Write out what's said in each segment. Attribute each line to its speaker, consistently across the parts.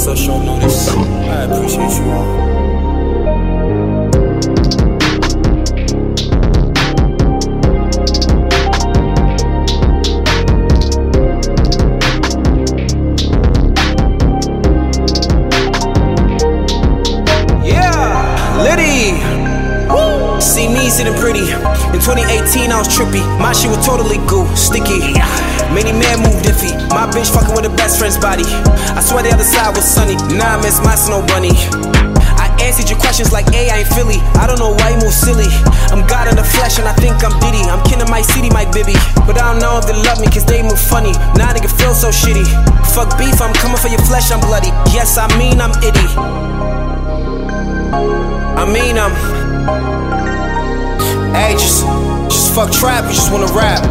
Speaker 1: so short notice. I appreciate you all.
Speaker 2: See me sitting pretty. In 2018 I was trippy. My shit was totally goo, sticky. Many men moved iffy. My bitch fucking with her best friend's body. I swear the other side was sunny. Now I miss my snow bunny. I answered your questions like, hey, I ain't Philly. I don't know why you move silly. I'm God in the flesh and I think I'm Diddy. I'm kin of my city, my bibby. But I don't know if they love me cause they move funny. Now nigga feel so shitty. Fuck beef, I'm coming for your flesh, I'm bloody. Yes, I mean I'm itty. Hey, just fuck trap, you just wanna rap.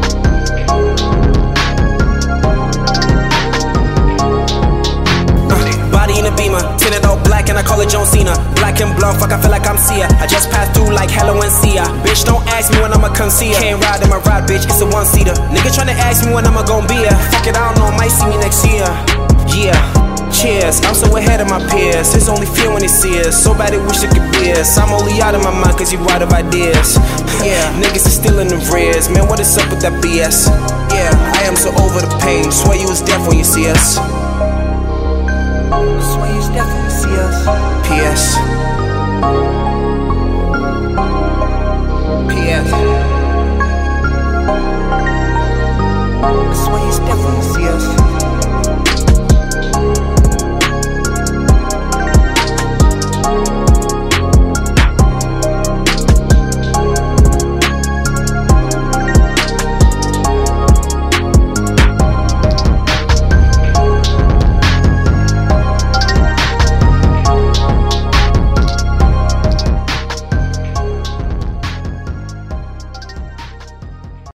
Speaker 2: Body in a Beamer, tinted all black and I call it John Cena. Black and blonde, fuck I feel like I'm Sia. I just passed through like Hello and Sia. Bitch, don't ask me when I'ma come see ya. Can't ride in my ride, bitch, it's a one-seater. Nigga tryna ask me when I'ma gon' be ya. Fuck it, I don't know, might see me next year. Yeah. Cheers, I'm so ahead of my peers. It's only fear when they see us. So bad they wish they could be us. I'm only out of my mind cause you out of ideas. Yeah, niggas are still in the rears. Man, what is up with that BS? Yeah, I am so over the pain. Swear you was deaf when you see us. Swear you was deaf when you see us. PS